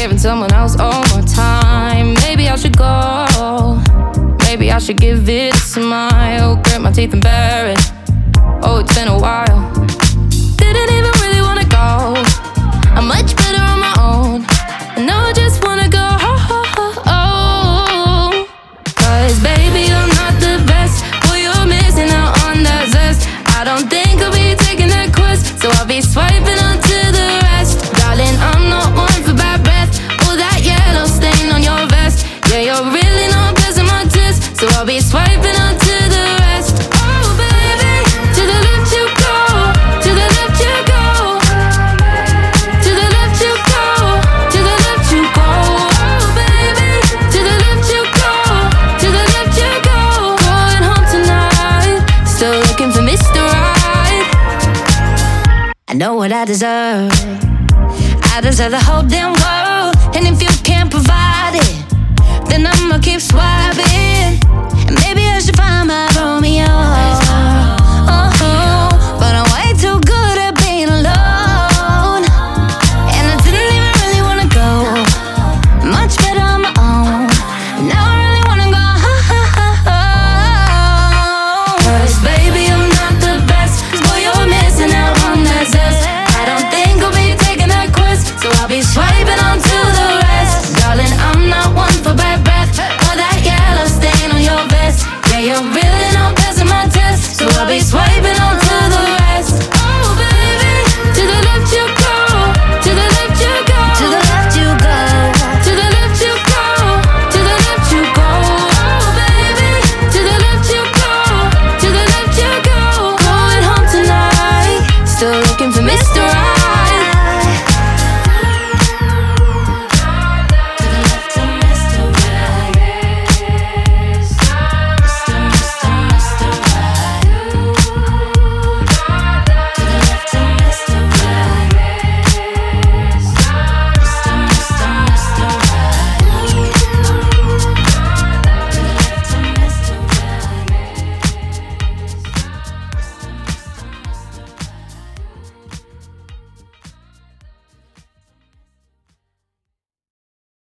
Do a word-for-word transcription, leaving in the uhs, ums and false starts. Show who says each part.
Speaker 1: giving someone else all my time. Maybe I should go. Maybe I should give it a smile. Grit my teeth and bear it. Oh, it's been a while. Didn't even really wanna go. I'm much better on my own. And now I just wanna go home. Cause baby, I'm not the best. Boy, you're missing out on that zest. I don't think I'll be taking that quest, so I'll be swiping on to the rest. Darling, I'm not one for bad breath. All that yellow stain on your vest. Yeah, you're really not passing my test, so I'll be swiping on to the rest. Oh baby, to the left you go, to the left you go, to the left you go, to the left you go. Oh baby, to the left you go, to the left you go. Going home tonight, still looking for Mister Right. I know what I deserve. I deserve the whole damn world. And if you can't provide it, then I'ma keep swiping. And maybe I should find my Romeo. Oh, but I'm way too good at being alone. And I didn't even really wanna go. Much better on my own. Now I really wanna go home. Cause baby, I'm not the best. Boy, you're missing out on that zest. I don't think I'll be taking that quest, so I'll be swiping on